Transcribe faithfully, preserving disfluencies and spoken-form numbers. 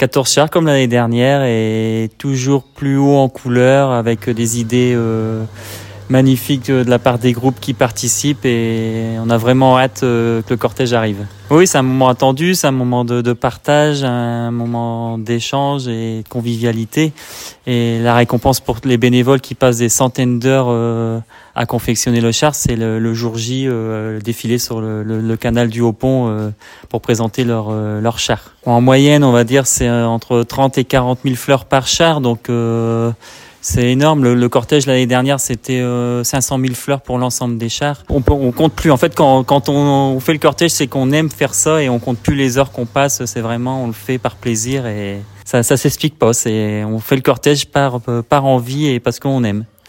quatorze chars comme l'année dernière et toujours plus haut en couleur avec des idées euh, magnifiques de la part des groupes qui participent et on a vraiment hâte euh, que le cortège arrive. Oui, c'est un moment attendu, c'est un moment de, de partage, un moment d'échange et de convivialité. Et la récompense pour les bénévoles qui passent des centaines d'heures euh, à confectionner le char, c'est le, le jour J, euh, le défilé sur le, le, le canal du Haut-Pont euh, pour présenter leur, euh, leur char. En moyenne, on va dire, c'est entre trente et quarante mille fleurs par char, donc euh, c'est énorme. Le, le cortège l'année dernière, c'était euh, cinq cent mille fleurs pour l'ensemble des chars. On, peut, on compte plus. En fait, quand, quand on, on fait le cortège, c'est qu'on aime faire ça et on compte plus les heures qu'on passe. C'est vraiment, on le fait par plaisir et ça, ça s'explique pas. C'est, on fait le cortège par, par envie et parce qu'on aime.